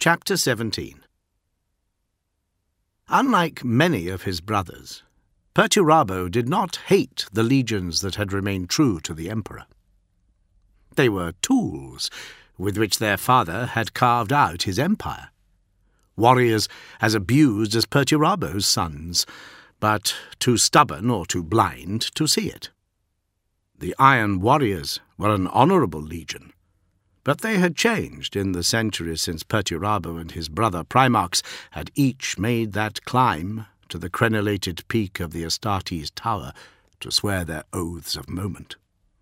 Chapter 17. Unlike many of his brothers, Perturabo did not hate the legions that had remained true to the emperor. They were tools with which their father had carved out his empire. Warriors as abused as Perturabo's sons, but too stubborn or too blind to see it. The Iron Warriors were an honourable legion, but they had changed in the centuries since Perturabo and his brother Primax had each made that climb to the crenellated peak of the Astartes Tower to swear their oaths of moment.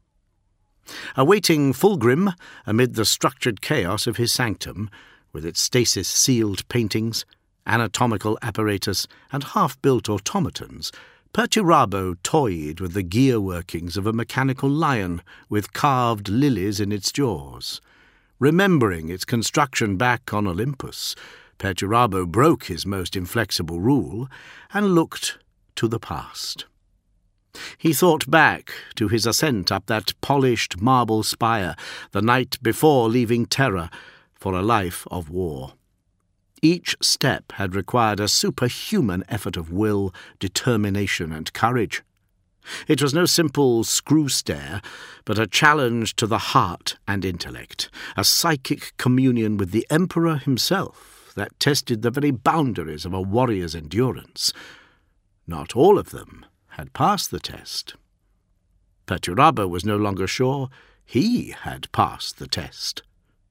Awaiting Fulgrim amid the structured chaos of his sanctum, with its stasis-sealed paintings, anatomical apparatus, and half-built automatons, Perturabo toyed with the gear workings of a mechanical lion with carved lilies in its jaws. Remembering its construction back on Olympus, Perturabo broke his most inflexible rule and looked to the past. He thought back to his ascent up that polished marble spire the night before leaving Terra for a life of war. Each step had required a superhuman effort of will, determination, and courage. It was no simple screw stair, but a challenge to the heart and intellect, a psychic communion with the Emperor himself that tested the very boundaries of a warrior's endurance. Not all of them had passed the test. Perturabo was no longer sure he had passed the test.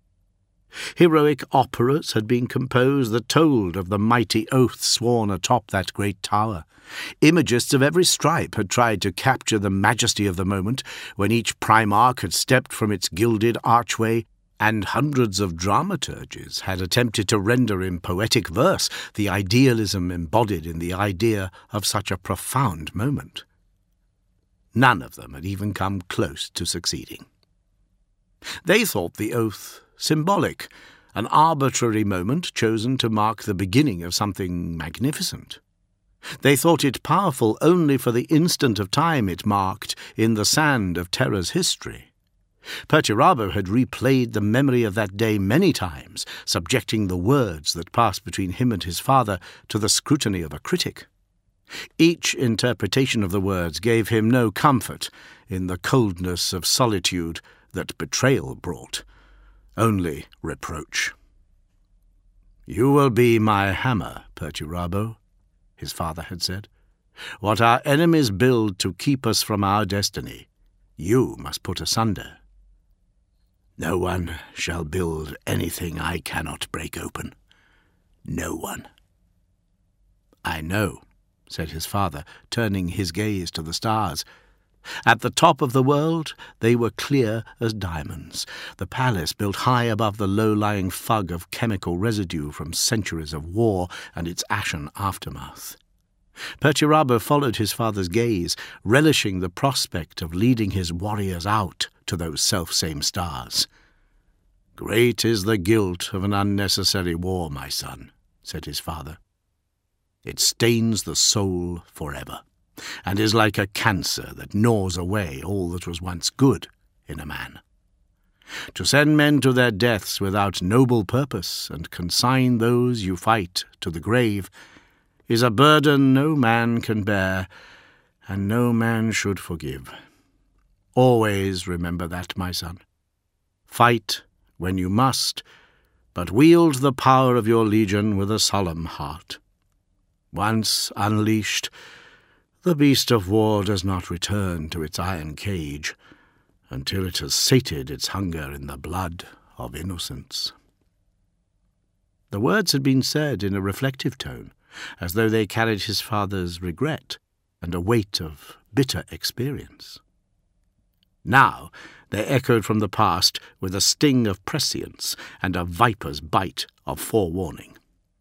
Heroic operas had been composed that told of the mighty oath sworn atop that great tower. Imagists of every stripe had tried to capture the majesty of the moment when each Primarch had stepped from its gilded archway, and hundreds of dramaturges had attempted to render in poetic verse the idealism embodied in the idea of such a profound moment. None of them had even come close to succeeding. They thought the oath symbolic, an arbitrary moment chosen to mark the beginning of something magnificent. They thought it powerful only for the instant of time it marked in the sand of Terra's history. Perturabo had replayed the memory of that day many times, subjecting the words that passed between him and his father to the scrutiny of a critic. Each interpretation of the words gave him no comfort in the coldness of solitude that betrayal brought. Only reproach. "You will be my hammer, Perturabo," his father had said. "What our enemies build to keep us from our destiny, you must put asunder. No one shall build anything I cannot break open. No one." "I know," said his father, turning his gaze to the stars. At the top of the world they were clear as diamonds, the palace built high above the low-lying fug of chemical residue from centuries of war and its ashen aftermath. Perturabo followed his father's gaze, relishing the prospect of leading his warriors out to those selfsame stars. "Great is the guilt of an unnecessary war, my son," said his father. "It stains the soul forever, and is like a cancer that gnaws away all that was once good in a man. To send men to their deaths without noble purpose and consign those you fight to the grave is a burden no man can bear and no man should forgive. Always remember that, my son. Fight when you must, but wield the power of your legion with a solemn heart. Once unleashed, the beast of war does not return to its iron cage until it has sated its hunger in the blood of innocence." The words had been said in a reflective tone, as though they carried his father's regret and a weight of bitter experience. Now they echoed from the past with a sting of prescience and a viper's bite of forewarning.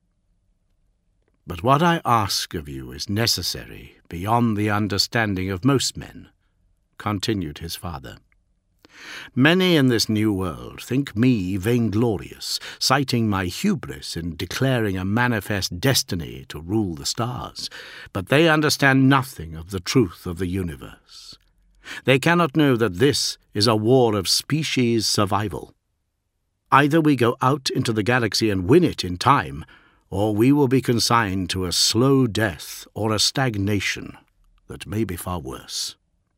"But what I ask of you is necessary beyond the understanding of most men," continued his father. "Many in this new world think me vainglorious, citing my hubris in declaring a manifest destiny to rule the stars, but they understand nothing of the truth of the universe. They cannot know that this is a war of species survival. Either we go out into the galaxy and win it in time, or we will be consigned to a slow death or a stagnation that may be far worse.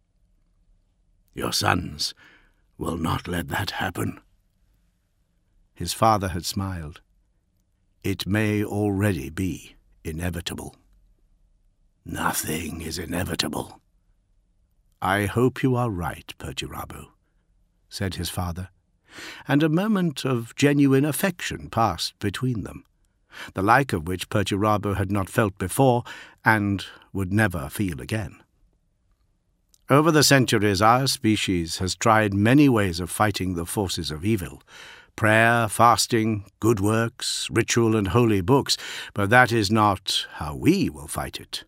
Your sons will not let that happen." His father had smiled. "It may already be inevitable." "Nothing is inevitable." "I hope you are right, Perturabo," said his father, and a moment of genuine affection passed between them, the like of which Perturabo had not felt before and would never feel again. Over the centuries our species has tried many ways of fighting the forces of evil: prayer, fasting, good works, ritual and holy books, but that is not how we will fight it.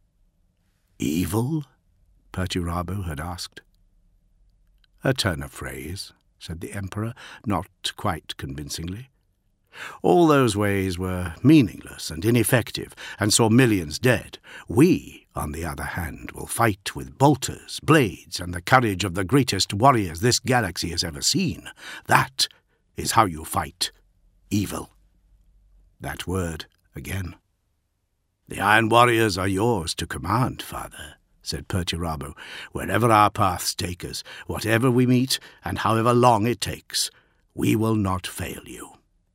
"Evil?" Perturabo had asked. "A turn of phrase," said the Emperor, not quite convincingly. "All those ways were meaningless and ineffective, and saw millions dead. We, on the other hand, will fight with bolters, blades, and the courage of the greatest warriors this galaxy has ever seen. That is how you fight evil." That word again. "The Iron Warriors are yours to command, father," said Perturabo. "Wherever our paths take us, whatever we meet, and however long it takes, we will not fail you."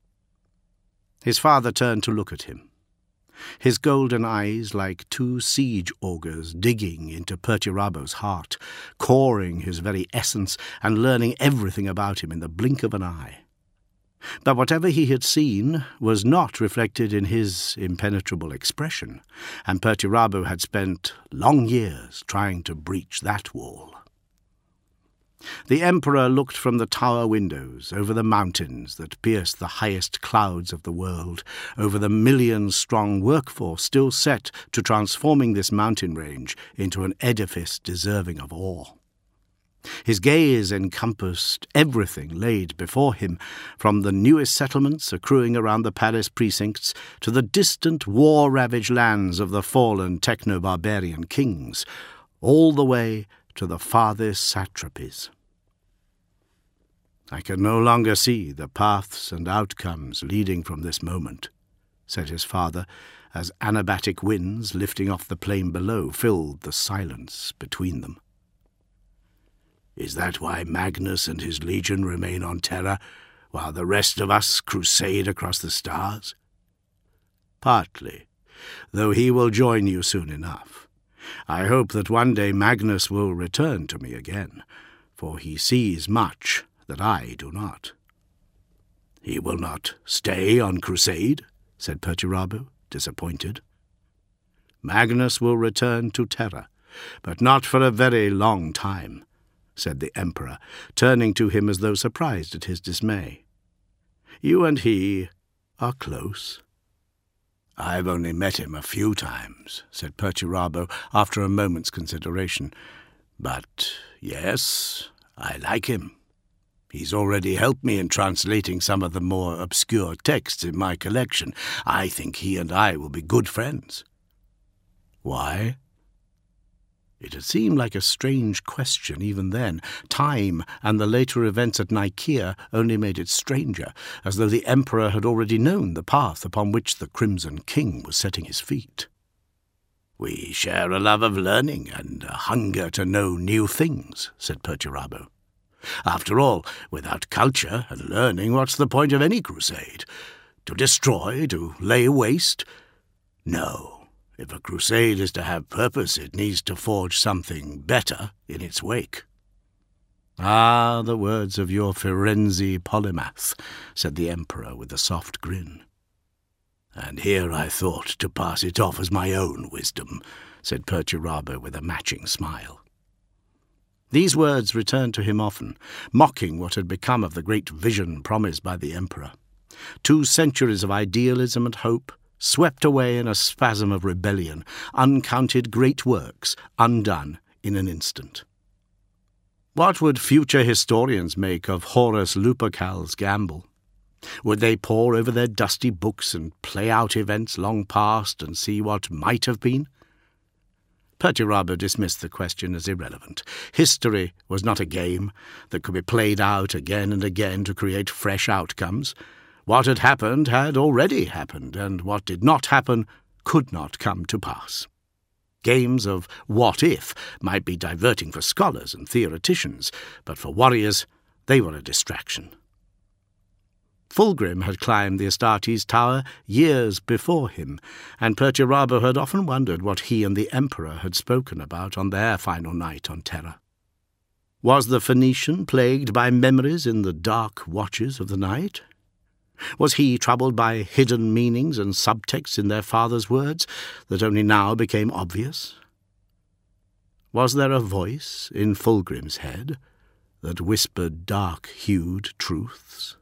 His father turned to look at him, his golden eyes like two siege augers digging into Perturabo's heart, coring his very essence and learning everything about him in the blink of an eye. But whatever he had seen was not reflected in his impenetrable expression, and Perturabo had spent long years trying to breach that wall. The Emperor looked from the tower windows over the mountains that pierced the highest clouds of the world, over the million-strong workforce still set to transforming this mountain range into an edifice deserving of awe. His gaze encompassed everything laid before him, from the newest settlements accruing around the palace precincts to the distant war-ravaged lands of the fallen techno-barbarian kings, all the way to the farthest satrapies. "I can no longer see the paths and outcomes leading from this moment," said his father, as anabatic winds lifting off the plain below filled the silence between them. "Is that why Magnus and his legion remain on Terra, while the rest of us crusade across the stars?" "Partly, though he will join you soon enough. I hope that one day Magnus will return to me again, for he sees much that I do not." "He will not stay on crusade?" said Perturabo, disappointed. "Magnus will return to Terra, but not for a very long time," said the Emperor, turning to him as though surprised at his dismay. "You and he are close." "I've only met him a few times," said Perturabo after a moment's consideration. "But yes, I like him. He's already helped me in translating some of the more obscure texts in my collection. I think he and I will be good friends." "Why?" It had seemed like a strange question even then. Time and the later events at Nicaea only made it stranger, as though the Emperor had already known the path upon which the Crimson King was setting his feet. "We share a love of learning and a hunger to know new things," said Perturabo. "After all, without culture and learning, what's the point of any crusade? To destroy, to lay waste? No. If a crusade is to have purpose, it needs to forge something better in its wake." "Ah, the words of your Firenze polymath," said the Emperor with a soft grin. "And here I thought to pass it off as my own wisdom," said Perturabo with a matching smile. These words returned to him often, mocking what had become of the great vision promised by the Emperor. 2 centuries of idealism and hope, swept away in a spasm of rebellion, uncounted great works undone in an instant. What would future historians make of Horus Lupercal's gamble? Would they pore over their dusty books and play out events long past and see what might have been? Perturabo dismissed the question as irrelevant. History was not a game that could be played out again and again to create fresh outcomes. What had already happened, and what did not happen could not come to pass. Games of what-if might be diverting for scholars and theoreticians, but for warriors they were a distraction. Fulgrim had climbed the Astartes tower years before him, and Perturabo had often wondered what he and the Emperor had spoken about on their final night on Terra. Was the Phoenician plagued by memories in the dark watches of the night? Was he troubled by hidden meanings and subtexts in their father's words that only now became obvious? Was there a voice in Fulgrim's head that whispered dark-hued truths?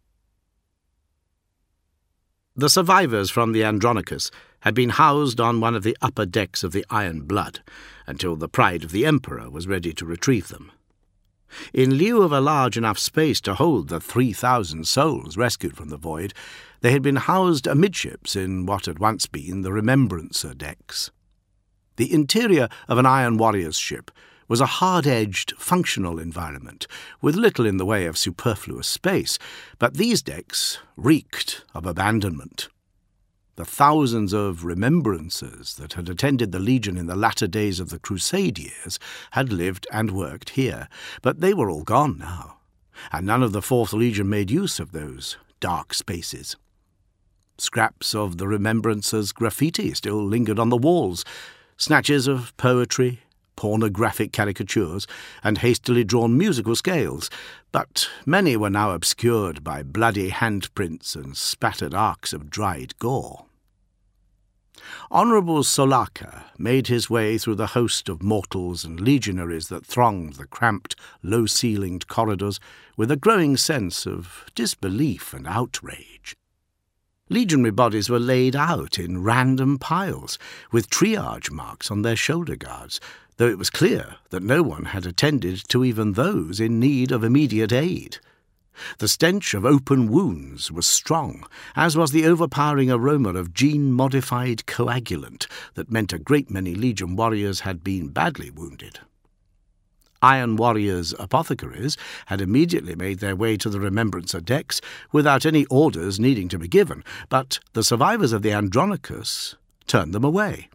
The survivors from the Andronicus had been housed on one of the upper decks of the Iron Blood until the Pride of the Emperor was ready to retrieve them. In lieu of a large enough space to hold the 3,000 souls rescued from the void, they had been housed amidships in what had once been the Remembrancer decks. The interior of an Iron Warrior's ship was a hard-edged, functional environment, with little in the way of superfluous space, but these decks reeked of abandonment. The thousands of remembrancers that had attended the Legion in the latter days of the Crusade years had lived and worked here, but they were all gone now, and none of the Fourth Legion made use of those dark spaces. Scraps of the remembrancers' graffiti still lingered on the walls, snatches of poetry, pornographic caricatures, and hastily drawn musical scales, but many were now obscured by bloody handprints and spattered arcs of dried gore. Honourable Solaka made his way through the host of mortals and legionaries that thronged the cramped, low-ceilinged corridors with a growing sense of disbelief and outrage. Legionary bodies were laid out in random piles, with triage marks on their shoulder guards, though it was clear that no one had attended to even those in need of immediate aid. The stench of open wounds was strong, as was the overpowering aroma of gene-modified coagulant that meant a great many Legion warriors had been badly wounded. Iron Warriors' apothecaries had immediately made their way to the Remembrancer decks without any orders needing to be given, but the survivors of the Andronicus turned them away.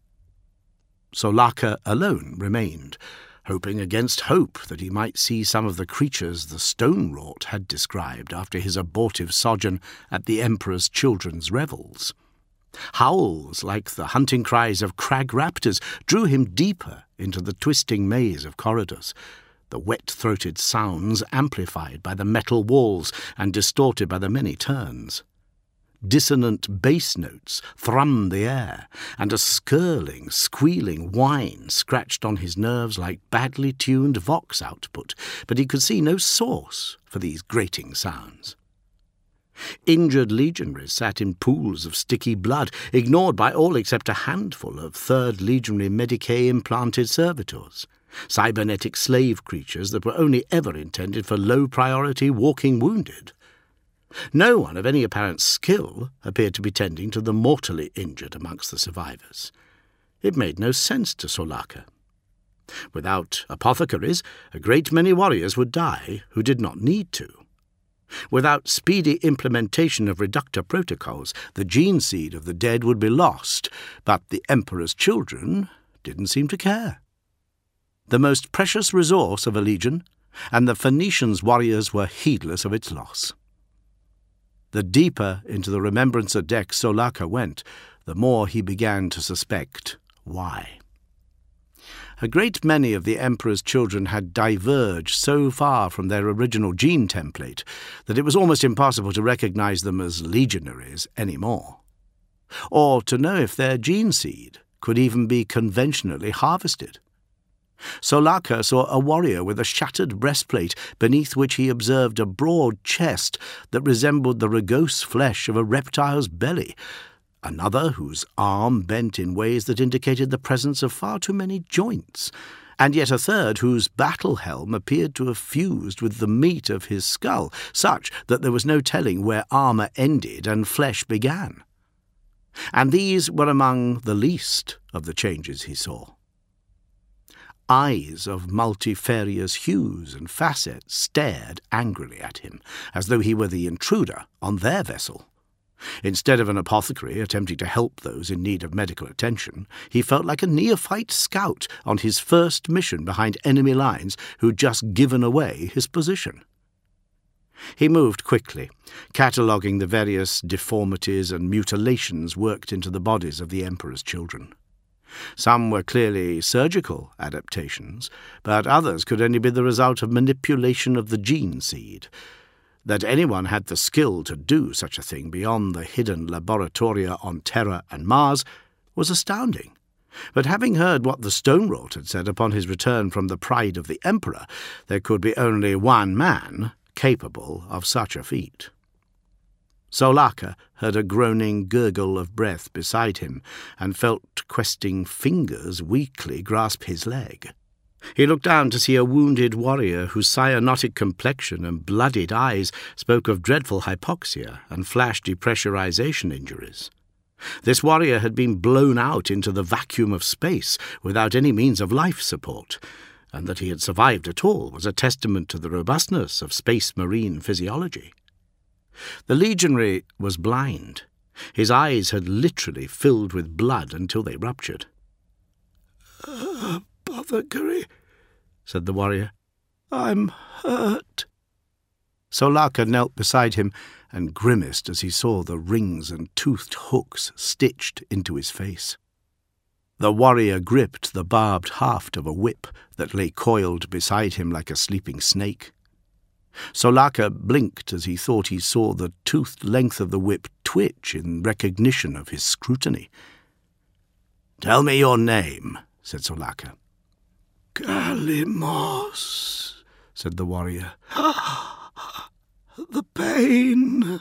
Solaka alone remained, hoping against hope that he might see some of the creatures the Stone-wrought had described after his abortive sojourn at the Emperor's children's revels. Howls like the hunting cries of crag raptors drew him deeper into the twisting maze of corridors, the wet-throated sounds amplified by the metal walls and distorted by the many turns. Dissonant bass notes thrummed the air, and a skirling, squealing whine scratched on his nerves like badly tuned vox output, but he could see no source for these grating sounds. Injured legionaries sat in pools of sticky blood, ignored by all except a handful of 3rd Legionary Medicae-implanted servitors, cybernetic slave creatures that were only ever intended for low-priority walking wounded. No one of any apparent skill appeared to be tending to the mortally injured amongst the survivors. It made no sense to Solaka. Without apothecaries, a great many warriors would die who did not need to. Without speedy implementation of reductor protocols, the gene seed of the dead would be lost, but the Emperor's children didn't seem to care. The most precious resource of a legion, and the Phoenicians' warriors were heedless of its loss. The deeper into the Remembrancer deck Solaka went, the more he began to suspect why. A great many of the Emperor's children had diverged so far from their original gene template that it was almost impossible to recognize them as legionaries anymore, or to know if their gene seed could even be conventionally harvested. Solaka saw a warrior with a shattered breastplate beneath which he observed a broad chest that resembled the rugose flesh of a reptile's belly, another whose arm bent in ways that indicated the presence of far too many joints, and yet a third whose battle helm appeared to have fused with the meat of his skull, such that there was no telling where armour ended and flesh began. And these were among the least of the changes he saw. Eyes of multifarious hues and facets stared angrily at him, as though he were the intruder on their vessel. Instead of an apothecary attempting to help those in need of medical attention, he felt like a neophyte scout on his first mission behind enemy lines who'd just given away his position. He moved quickly, cataloguing the various deformities and mutilations worked into the bodies of the Emperor's children. Some were clearly surgical adaptations, but others could only be the result of manipulation of the gene seed. That anyone had the skill to do such a thing beyond the hidden laboratoria on Terra and Mars was astounding. But having heard what the Stonewrought had said upon his return from the Pride of the Emperor, there could be only one man capable of such a feat. Solaka heard a groaning gurgle of breath beside him and felt questing fingers weakly grasp his leg. He looked down to see a wounded warrior whose cyanotic complexion and blooded eyes spoke of dreadful hypoxia and flash depressurization injuries. This warrior had been blown out into the vacuum of space without any means of life support, and that he had survived at all was a testament to the robustness of space marine physiology. The legionary was blind. His eyes had literally filled with blood until they ruptured. "Apothecary," said the warrior. "I'm hurt." Solaka knelt beside him and grimaced as he saw the rings and toothed hooks stitched into his face. The warrior gripped the barbed haft of a whip that lay coiled beside him like a sleeping snake. Solaka blinked as he thought he saw the toothed length of the whip twitch in recognition of his scrutiny. "Tell me your name," said Solaka. "Kalimos," said the warrior. "The pain."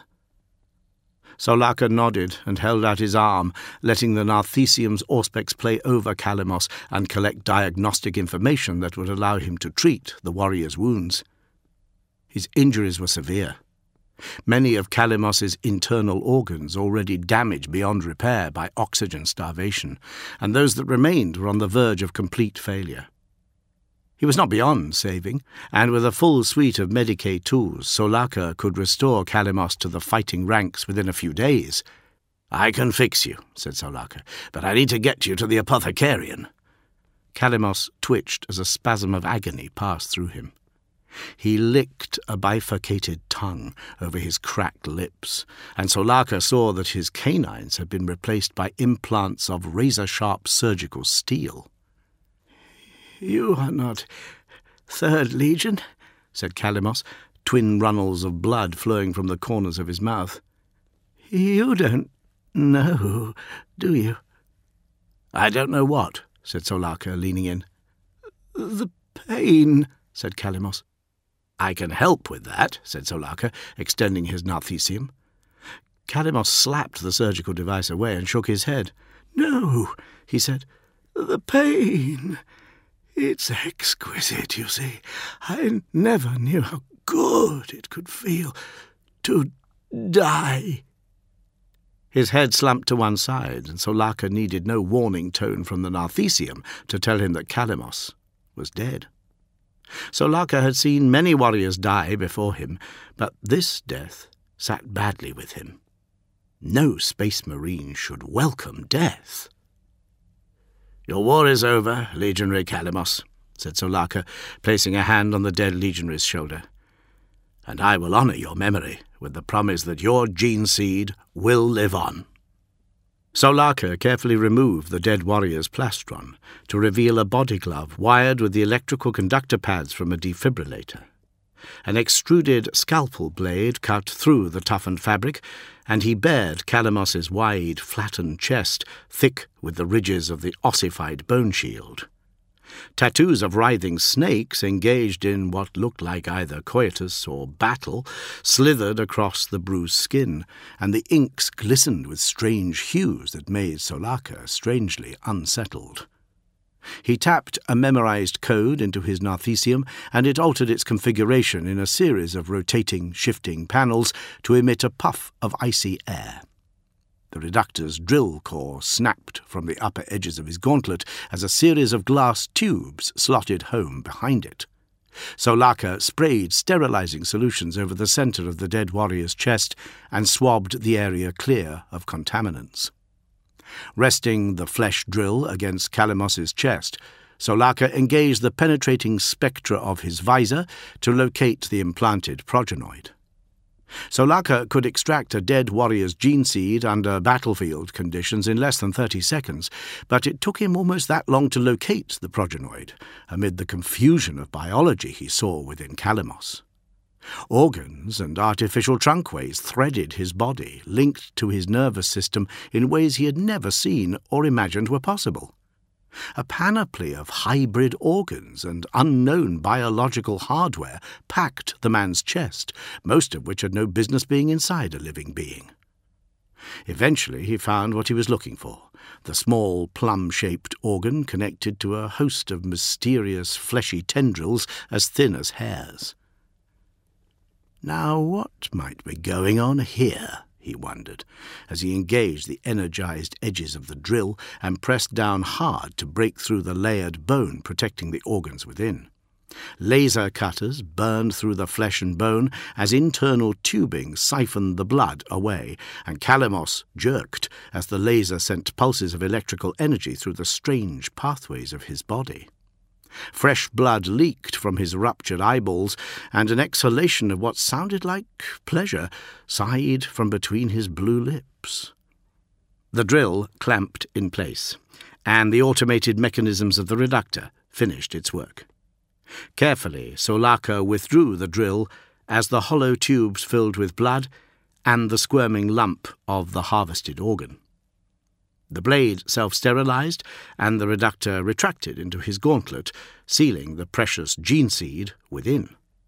Solaka nodded and held out his arm, letting the Narthesium's Auspex play over Kalimos and collect diagnostic information that would allow him to treat the warrior's wounds. His injuries were severe. Many of Kalimos's internal organs already damaged beyond repair by oxygen starvation, and those that remained were on the verge of complete failure. He was not beyond saving, and with a full suite of Medicae tools, Solaka could restore Kalimos to the fighting ranks within a few days. "I can fix you," said Solaka, "but I need to get you to the apothecarian." Kalimos twitched as a spasm of agony passed through him. He licked a bifurcated tongue over his cracked lips, and Solaka saw that his canines had been replaced by implants of razor-sharp surgical steel. "You are not 3rd Legion," said Kalimos, twin runnels of blood flowing from the corners of his mouth. "You don't know, do you?" "I don't know what," said Solaka, leaning in. "The pain," said Kalimos. "I can help with that," said Solaka, extending his Narthesium. Kalimos slapped the surgical device away and shook his head. "No," he said, "the pain. It's exquisite, you see. I never knew how good it could feel to die." His head slumped to one side, and Solaka needed no warning tone from the Narthesium to tell him that Kalimos was dead. Solaka had seen many warriors die before him, but this death sat badly with him. No space marine should welcome death. "Your war is over, Legionary Kalimos," said Solaka, placing a hand on the dead legionary's shoulder. "And I will honour your memory with the promise that your gene seed will live on." Solaka carefully removed the dead warrior's plastron to reveal a body glove wired with the electrical conductor pads from a defibrillator. An extruded scalpel blade cut through the toughened fabric, and he bared Kalimos's wide, flattened chest, thick with the ridges of the ossified bone shield. Tattoos of writhing snakes, engaged in what looked like either coitus or battle, slithered across the bruised skin, and the inks glistened with strange hues that made Solaka strangely unsettled. He tapped a memorized code into his Narthesium, and it altered its configuration in a series of rotating, shifting panels to emit a puff of icy air. The reductor's drill core snapped from the upper edges of his gauntlet as a series of glass tubes slotted home behind it. Solaka sprayed sterilizing solutions over the centre of the dead warrior's chest and swabbed the area clear of contaminants. Resting the flesh drill against Kalimos's chest, Solaka engaged the penetrating spectra of his visor to locate the implanted progenoid. Solaka could extract a dead warrior's gene seed under battlefield conditions in less than 30 seconds, but it took him almost that long to locate the progenoid, amid the confusion of biology he saw within Kalimos. Organs and artificial trunkways threaded his body, linked to his nervous system in ways he had never seen or imagined were possible. A panoply of hybrid organs and unknown biological hardware packed the man's chest, most of which had no business being inside a living being. Eventually he found what he was looking for, the small plum-shaped organ connected to a host of mysterious fleshy tendrils as thin as hairs. Now what might be going on here? He wondered, as he engaged the energized edges of the drill and pressed down hard to break through the layered bone protecting the organs within. Laser cutters burned through the flesh and bone as internal tubing siphoned the blood away, and Kalimos jerked as the laser sent pulses of electrical energy through the strange pathways of his body. Fresh blood leaked from his ruptured eyeballs, and an exhalation of what sounded like pleasure sighed from between his blue lips. The drill clamped in place, and the automated mechanisms of the reductor finished its work. Carefully, Solaka withdrew the drill as the hollow tubes filled with blood and the squirming lump of the harvested organ. The blade self-sterilized, and the reductor retracted into his gauntlet, sealing the precious gene seed within.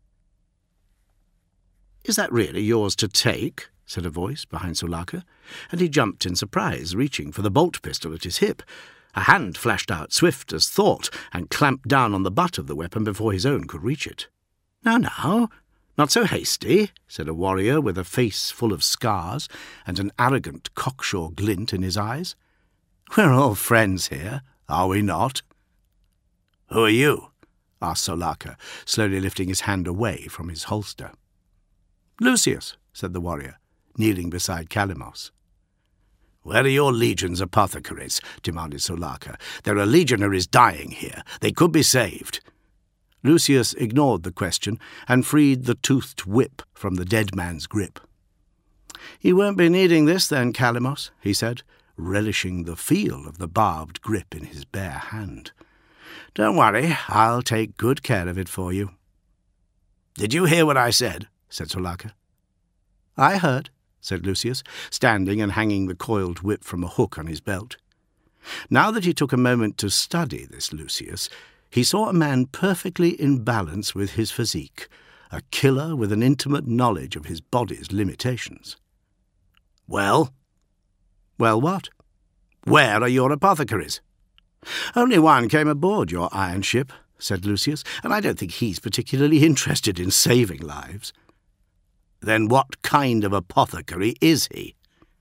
"Is that really yours to take?" said a voice behind Solaka, and he jumped in surprise, reaching for the bolt pistol at his hip. A hand flashed out swift as thought and clamped down on the butt of the weapon before his own could reach it. Now, not so hasty," said a warrior with a face full of scars and an arrogant cocksure glint in his eyes. "We're all friends here, are we not?" "Who are you?" asked Solaka, slowly lifting his hand away from his holster. "Lucius," said the warrior, kneeling beside Kalimos. "Where are your legion's apothecaries?" demanded Solaka. "There are legionaries dying here. They could be saved." Lucius ignored the question and freed the toothed whip from the dead man's grip. "You won't be needing this then, Kalimos," he said, relishing the feel of the barbed grip in his bare hand. "Don't worry, I'll take good care of it for you." "Did you hear what I said?" said Solaka. "I heard," said Lucius, standing and hanging the coiled whip from a hook on his belt. Now that he took a moment to study this Lucius, he saw a man perfectly in balance with his physique, a killer with an intimate knowledge of his body's limitations. "Well?" "Well, what?" "Where are your apothecaries?" "Only one came aboard your iron ship," said Lucius, "and I don't think he's particularly interested in saving lives." "Then what kind of apothecary is he?"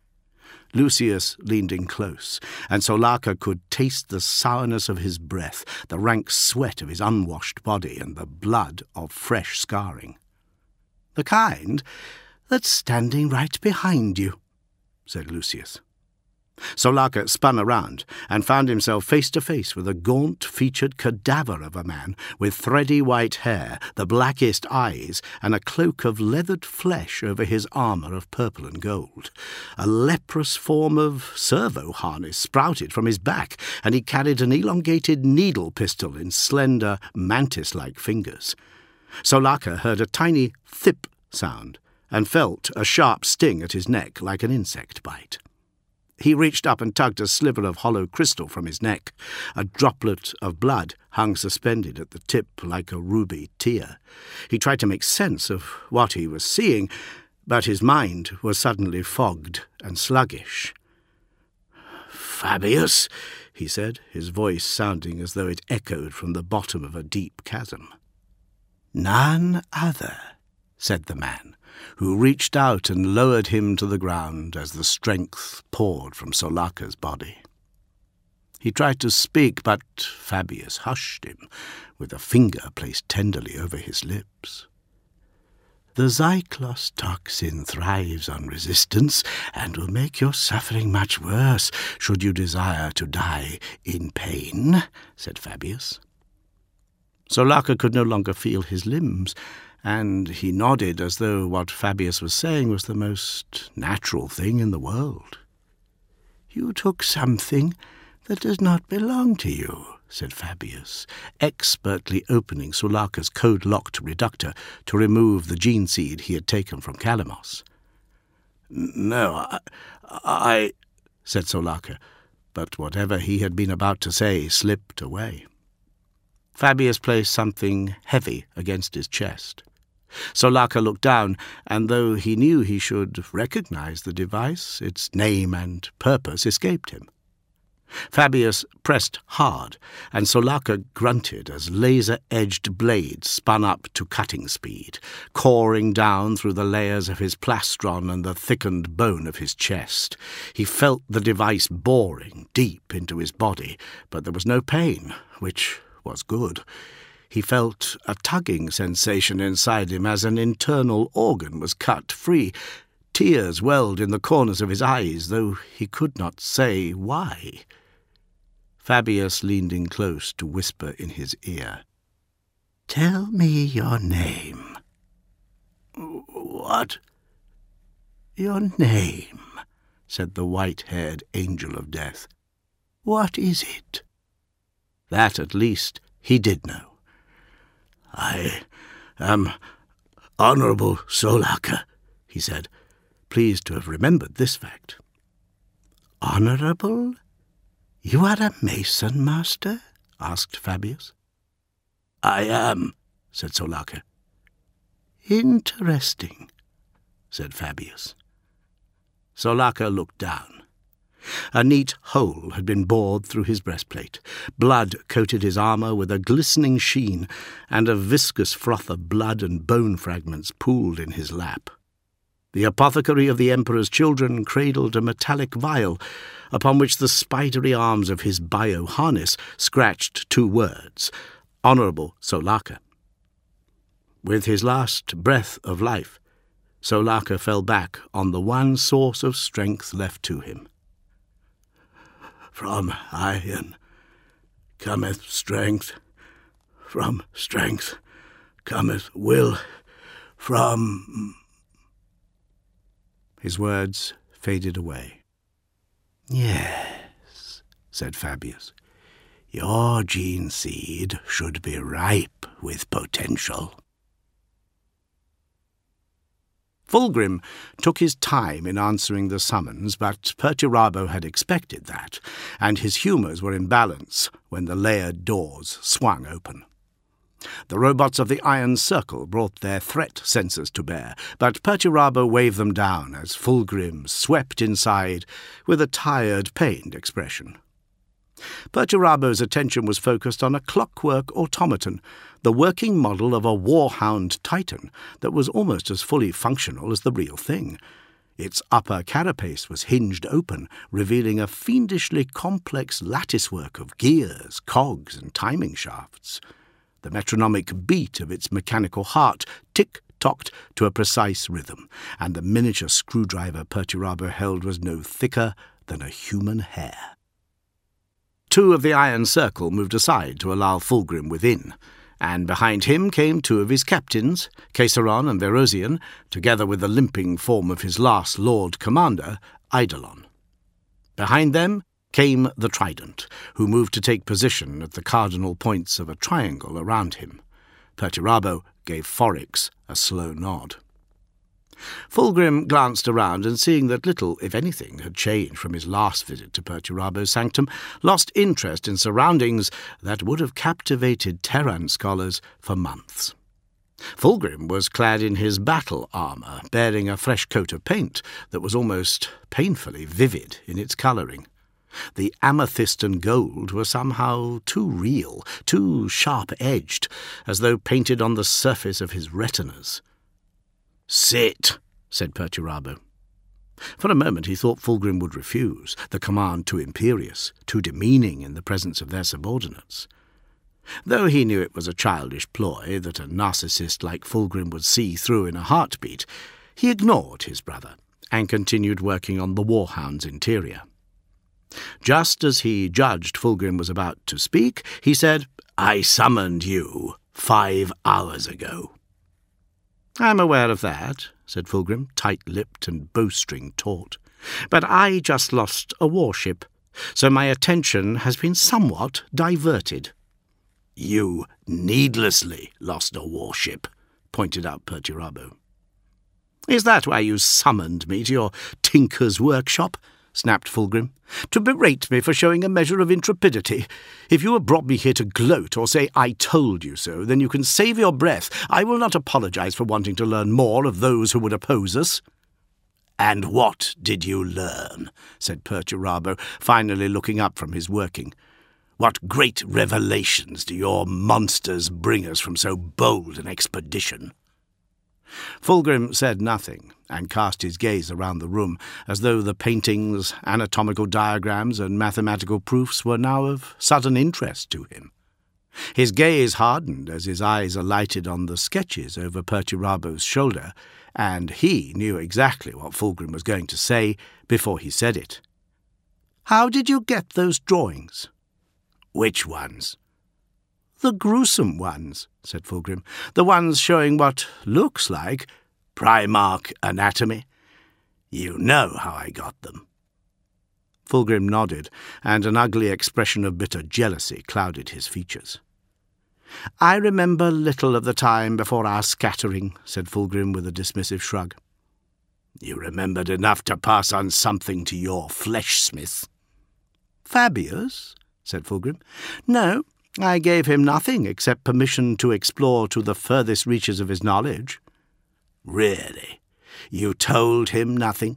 Lucius leaned in close, and Solaka could taste the sourness of his breath, the rank sweat of his unwashed body, and the blood of fresh scarring. "The kind that's standing right behind you," said Lucius. Solaka spun around and found himself face to face with a gaunt-featured cadaver of a man with thready white hair, the blackest eyes, and a cloak of leathered flesh over his armour of purple and gold. A leprous form of servo-harness sprouted from his back, and he carried an elongated needle pistol in slender, mantis-like fingers. Solaka heard a tiny thip sound and felt a sharp sting at his neck like an insect bite. He reached up and tugged a sliver of hollow crystal from his neck. A droplet of blood hung suspended at the tip like a ruby tear. He tried to make sense of what he was seeing, but his mind was suddenly fogged and sluggish. "Fabius," he said, his voice sounding as though it echoed from the bottom of a deep chasm. "None other," said the man, who reached out and lowered him to the ground as the strength poured from Solaka's body. He tried to speak, but Fabius hushed him, with a finger placed tenderly over his lips. The Zyklos toxin thrives on resistance and will make your suffering much worse should you desire to die in pain, said Fabius. Solaka could no longer feel his limbs, and he nodded as though what Fabius was saying was the most natural thing in the world. You took something that does not belong to you, said Fabius, expertly opening Solaka's code-locked reductor to remove the gene seed he had taken from Kalamos. No, I said Solaka, but whatever he had been about to say slipped away. Fabius placed something heavy against his chest. Solaka looked down, and though he knew he should recognize the device, its name and purpose escaped him. Fabius pressed hard, and Solaka grunted as laser-edged blades spun up to cutting speed, coring down through the layers of his plastron and the thickened bone of his chest. He felt the device boring deep into his body, but there was no pain, which was good. He felt a tugging sensation inside him as an internal organ was cut free. Tears welled in the corners of his eyes, though he could not say why. Fabius leaned in close to whisper in his ear. "Tell me your name." "What?" "Your name," said the white-haired angel of death. "What is it?" That, at least, he did know. "I am Honorable Solaka," he said, pleased to have remembered this fact. "Honorable? You are a mason, master?" asked Fabius. "I am," said Solaka. "Interesting," said Fabius. Solaka looked down. A neat hole had been bored through his breastplate. Blood coated his armour with a glistening sheen, and a viscous froth of blood and bone fragments pooled in his lap. The apothecary of the Emperor's children cradled a metallic vial, upon which the spidery arms of his bio-harness scratched 2 words, Honourable Solaka. With his last breath of life, Solaka fell back on the one source of strength left to him. "From iron cometh strength, from strength cometh will, from—" His words faded away. "Yes," said Fabius, "your gene seed should be ripe with potential." Fulgrim took his time in answering the summons, but Perturabo had expected that, and his humours were in balance when the layered doors swung open. The robots of the Iron Circle brought their threat sensors to bear, but Perturabo waved them down as Fulgrim swept inside with a tired, pained expression. Perturabo's attention was focused on a clockwork automaton, the working model of a warhound titan that was almost as fully functional as the real thing. Its upper carapace was hinged open, revealing a fiendishly complex latticework of gears, cogs, and timing shafts. The metronomic beat of its mechanical heart tick-tocked to a precise rhythm, and the miniature screwdriver Perturabo held was no thicker than a human hair. 2 of the Iron Circle moved aside to allow Fulgrim within, and behind him came 2 of his captains, Caesarion and Verosian, together with the limping form of his last Lord Commander, Eidolon. Behind them came the Trident, who moved to take position at the cardinal points of a triangle around him. Perturabo gave Forix a slow nod. Fulgrim glanced around and, seeing that little, if anything, had changed from his last visit to Perturabo's sanctum, lost interest in surroundings that would have captivated Terran scholars for months. Fulgrim was clad in his battle armour, bearing a fresh coat of paint that was almost painfully vivid in its colouring. The amethyst and gold were somehow too real, too sharp-edged, as though painted on the surface of his retinas. "Sit," said Perturabo. For a moment he thought Fulgrim would refuse, the command too imperious, too demeaning in the presence of their subordinates. Though he knew it was a childish ploy that a narcissist like Fulgrim would see through in a heartbeat, he ignored his brother and continued working on the Warhound's interior. Just as he judged Fulgrim was about to speak, he said, "I summoned you 5 hours ago." "I'm aware of that," said Fulgrim, tight-lipped and bowstring taut. "But I just lost a warship, so my attention has been somewhat diverted." "You needlessly lost a warship," pointed out Perturabo. "Is that why you summoned me to your tinker's workshop?" snapped Fulgrim. "To berate me for showing a measure of intrepidity. If you have brought me here to gloat or say 'I told you so,' then you can save your breath. I will not apologize for wanting to learn more of those who would oppose us." "And what did you learn?" said Perturabo, finally looking up from his working. "What great revelations do your monsters bring us from so bold an expedition?" Fulgrim said nothing, and cast his gaze around the room, as though the paintings, anatomical diagrams, and mathematical proofs were now of sudden interest to him. His gaze hardened as his eyes alighted on the sketches over Perturabo's shoulder, and he knew exactly what Fulgrim was going to say before he said it. "How did you get those drawings?" "Which ones?" "The gruesome ones," said Fulgrim. "The ones showing what looks like Primarch anatomy. You know how I got them." Fulgrim nodded, and an ugly expression of bitter jealousy clouded his features. "I remember little of the time before our scattering," said Fulgrim with a dismissive shrug. "You remembered enough to pass on something to your flesh-smith." "Fabius?" said Fulgrim. "No, I gave him nothing except permission to explore to the furthest reaches of his knowledge." "Really? You told him nothing?"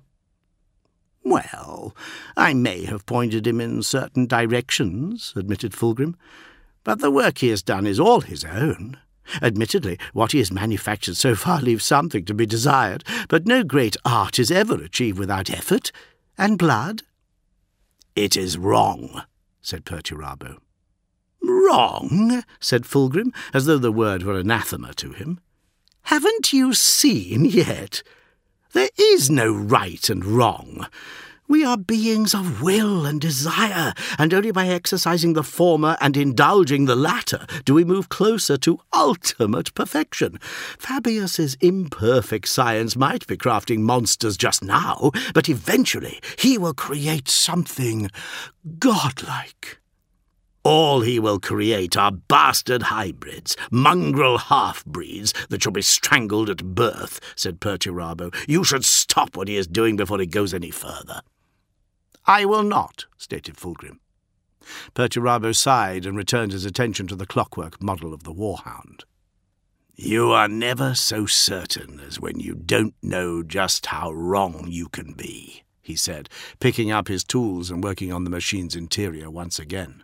"Well, I may have pointed him in certain directions," admitted Fulgrim, "but the work he has done is all his own. Admittedly, what he has manufactured so far leaves something to be desired, but no great art is ever achieved without effort and blood." "It is wrong," said Perturabo. "Wrong?" said Fulgrim, as though the word were anathema to him. "Haven't you seen yet? There is no right and wrong. We are beings of will and desire, and only by exercising the former and indulging the latter do we move closer to ultimate perfection. Fabius's imperfect science might be crafting monsters just now, but eventually he will create something godlike. All he will create are bastard hybrids, mongrel half-breeds that shall be strangled at birth," said Perturabo. "You should stop what he is doing before it goes any further." "I will not," stated Fulgrim. Perturabo sighed and returned his attention to the clockwork model of the Warhound. "You are never so certain as when you don't know just how wrong you can be," he said, picking up his tools and working on the machine's interior once again.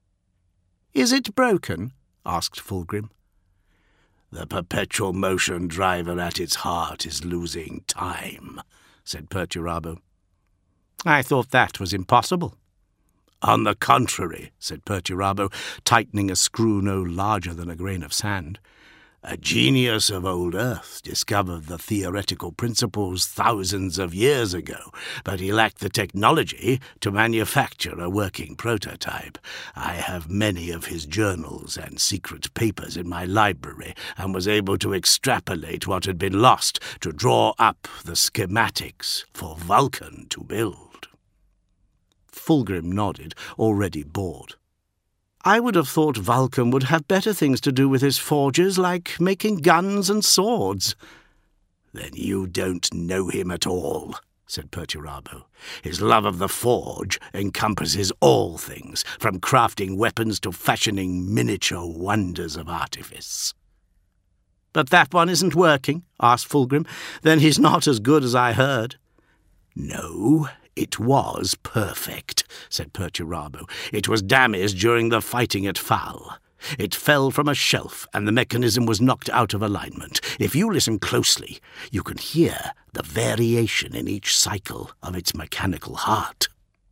"Is it broken?" asked Fulgrim. "The perpetual motion driver at its heart is losing time," said Perturabo. "I thought that was impossible." "On the contrary," said Perturabo, tightening a screw no larger than a grain of sand. "A genius of old Earth discovered the theoretical principles thousands of years ago, but he lacked the technology to manufacture a working prototype. I have many of his journals and secret papers in my library, and was able to extrapolate what had been lost to draw up the schematics for Vulcan to build." Fulgrim nodded, already bored. "I would have thought Vulcan would have better things to do with his forges, like making guns and swords." "Then you don't know him at all," said Perturabo. "His love of the forge encompasses all things, from crafting weapons to fashioning miniature wonders of artifice." "But that one isn't working?" asked Fulgrim. "Then he's not as good as I heard." "No, it was perfect," said Perturabo. "It was damaged during the fighting at Fal. It fell from a shelf, and the mechanism was knocked out of alignment. If you listen closely, you can hear the variation in each cycle of its mechanical heart.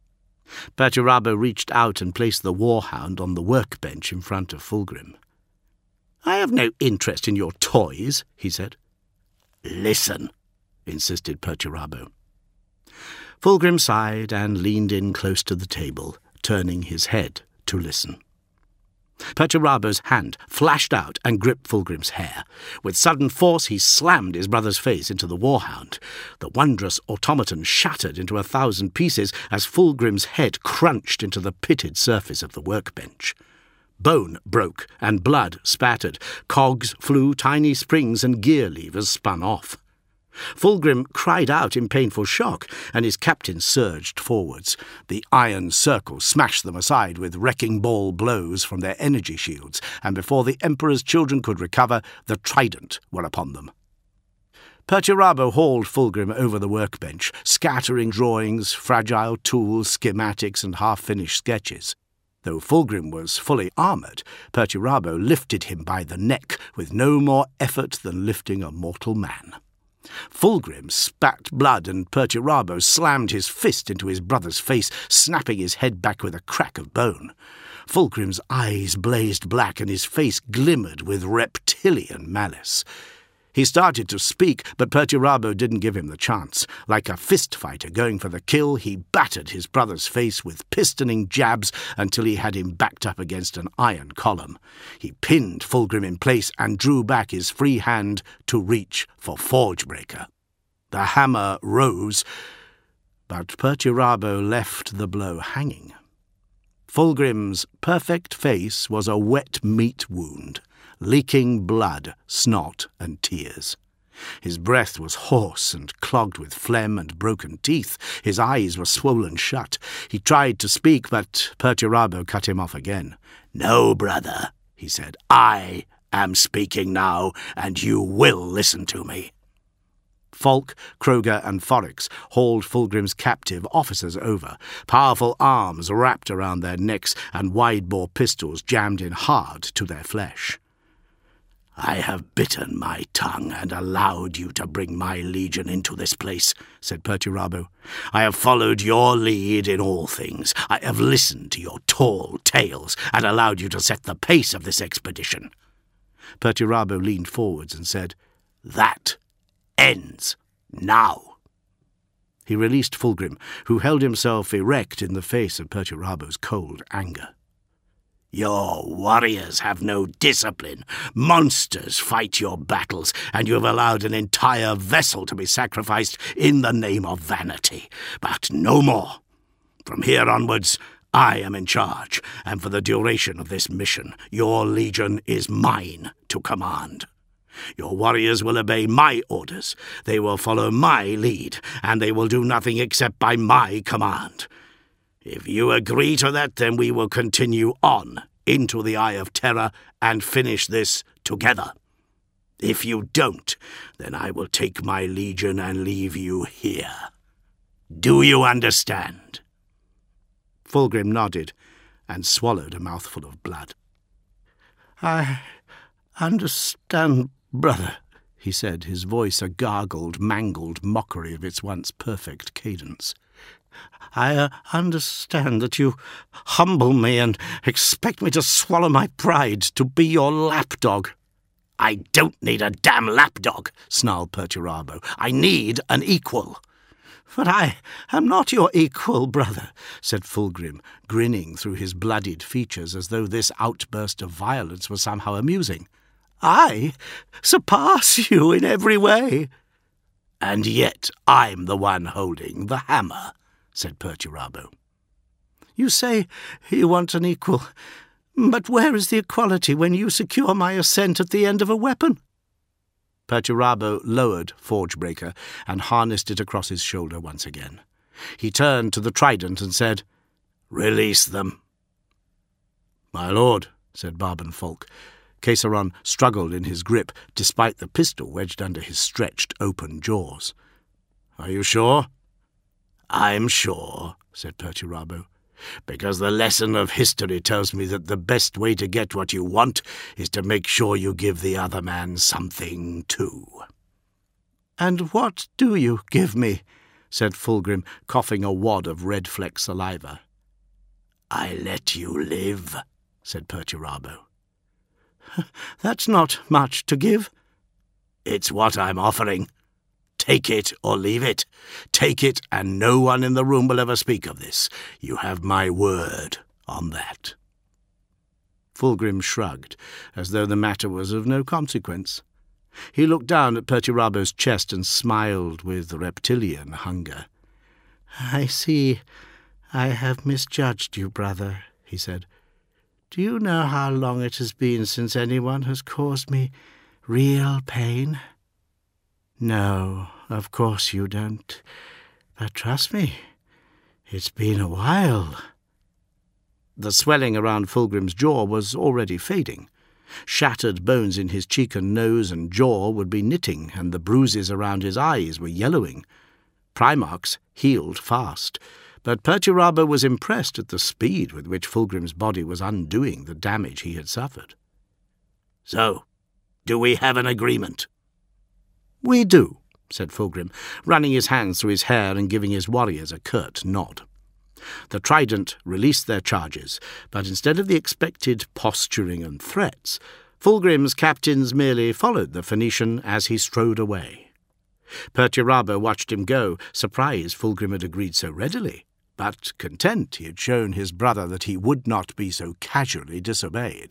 Perturabo reached out and placed the Warhound on the workbench in front of Fulgrim. "I have no interest in your toys," he said. "Listen," insisted Perturabo. Fulgrim sighed and leaned in close to the table, turning his head to listen. Perturabo's hand flashed out and gripped Fulgrim's hair. With sudden force he slammed his brother's face into the Warhound. The wondrous automaton shattered into 1,000 pieces as Fulgrim's head crunched into the pitted surface of the workbench. Bone broke and blood spattered. Cogs flew, tiny springs and gear levers spun off. Fulgrim cried out in painful shock, and his captain surged forwards. The iron circle smashed them aside with wrecking ball blows from their energy shields, and before the Emperor's children could recover, the Trident were upon them. Perturabo hauled Fulgrim over the workbench, scattering drawings, fragile tools, schematics, and half-finished sketches. Though Fulgrim was fully armoured, Perturabo lifted him by the neck with no more effort than lifting a mortal man. Fulgrim spat blood, and Perturabo slammed his fist into his brother's face, snapping his head back with a crack of bone. Fulgrim's eyes blazed black, and his face glimmered with reptilian malice. He started to speak, but Perturabo didn't give him the chance. Like a fist fighter going for the kill, he battered his brother's face with pistoning jabs until he had him backed up against an iron column. He pinned Fulgrim in place and drew back his free hand to reach for Forgebreaker. The hammer rose, but Perturabo left the blow hanging. Fulgrim's perfect face was a wet meat wound, leaking blood, snot, and tears. His breath was hoarse and clogged with phlegm and broken teeth. His eyes were swollen shut. He tried to speak, but Perturabo cut him off again. "No, brother," he said. "I am speaking now, and you will listen to me." Falk, Kroger, and Forrix hauled Fulgrim's captive officers over. Powerful arms wrapped around their necks and wide-bore pistols jammed in hard to their flesh. "I have bitten my tongue and allowed you to bring my legion into this place," said Perturabo. "I have followed your lead in all things. I have listened to your tall tales and allowed you to set the pace of this expedition." Perturabo leaned forwards and said, "That ends now." He released Fulgrim, who held himself erect in the face of Perturabo's cold anger. "Your warriors have no discipline. Monsters fight your battles, and you have allowed an entire vessel to be sacrificed in the name of vanity. But no more. From here onwards, I am in charge, and for the duration of this mission, your legion is mine to command. Your warriors will obey my orders. They will follow my lead, and they will do nothing except by my command. If you agree to that, then we will continue on into the Eye of Terror and finish this together. If you don't, then I will take my legion and leave you here. Do you understand?" Fulgrim nodded and swallowed a mouthful of blood. "I understand, brother," he said, his voice a gargled, mangled mockery of its once perfect cadence. "I understand that you humble me and expect me to swallow my pride, to be your lapdog." "I don't need a damn lapdog," snarled Perturabo. "I need an equal." "But I am not your equal, brother," said Fulgrim, grinning through his bloodied features as though this outburst of violence was somehow amusing. "I surpass you in every way." "And yet I'm the one holding the hammer," said Perturabo. "You say you want an equal, but where is the equality when you secure my assent at the end of a weapon?" Perturabo lowered Forgebreaker and harnessed it across his shoulder once again. He turned to the Trident and said, "Release them." "My lord," said Barban Falk. Caesseron struggled in his grip, despite the pistol wedged under his stretched, open jaws. "Are you sure?" "I'm sure," said Perturabo. because the lesson of history tells me that the best way to get what you want is to make sure you give the other man something too." "And what do you give me?" said Fulgrim, coughing a wad of red-flecked saliva. "I let you live," said Perturabo. "That's not much to give." "It's what I'm offering. Take it or leave it. Take it, and no one in the room will ever speak of this. You have my word on that." Fulgrim shrugged, as though the matter was of no consequence. He looked down at Perturabo's chest and smiled with reptilian hunger. "I see I have misjudged you, brother," he said. "Do you know how long it has been since anyone has caused me real pain?" "No, of course you don't. But trust me, it's been a while." The swelling around Fulgrim's jaw was already fading. Shattered bones in his cheek and nose and jaw would be knitting, and the bruises around his eyes were yellowing. Primarchs healed fast, but Perturabo was impressed at the speed with which Fulgrim's body was undoing the damage he had suffered. "So, do we have an agreement?" "We do," said Fulgrim, running his hands through his hair and giving his warriors a curt nod. The Trident released their charges, but instead of the expected posturing and threats, Fulgrim's captains merely followed the Phoenician as he strode away. Perturabo watched him go, surprised Fulgrim had agreed so readily, but content he had shown his brother that he would not be so casually disobeyed.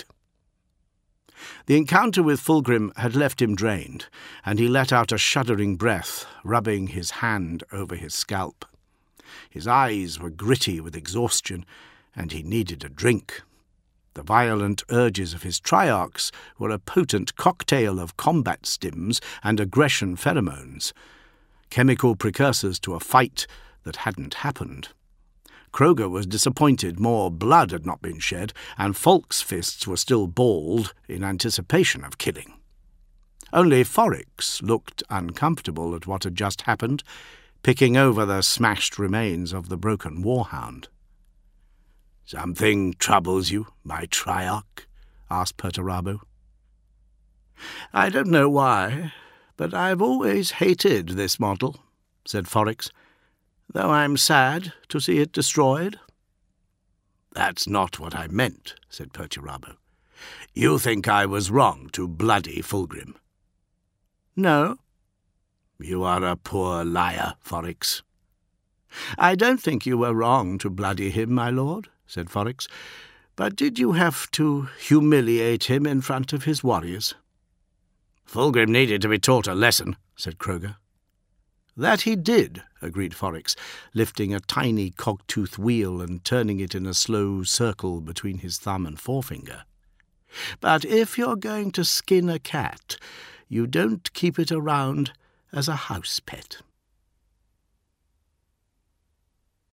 The encounter with Fulgrim had left him drained, and he let out a shuddering breath, rubbing his hand over his scalp. His eyes were gritty with exhaustion, and he needed a drink. The violent urges of his triarchs were a potent cocktail of combat stims and aggression pheromones, chemical precursors to a fight that hadn't happened. Kroger was disappointed more blood had not been shed, and Folk's fists were still balled in anticipation of killing. Only Forix looked uncomfortable at what had just happened, picking over the smashed remains of the broken warhound. "Something troubles you, my triarch?" asked Perturabo. "I don't know why, but I've always hated this model," said Forix, "though I'm sad to see it destroyed." "That's not what I meant," said Perturabo. "You think I was wrong to bloody Fulgrim?" "No." "You are a poor liar, Forix." "I don't think you were wrong to bloody him, my lord," said Forix. "But did you have to humiliate him in front of his warriors?" "Fulgrim needed to be taught a lesson," said Kroger. "That he did," agreed Forix, lifting a tiny cogtooth wheel and turning it in a slow circle between his thumb and forefinger. "But if you're going to skin a cat, you don't keep it around as a house pet."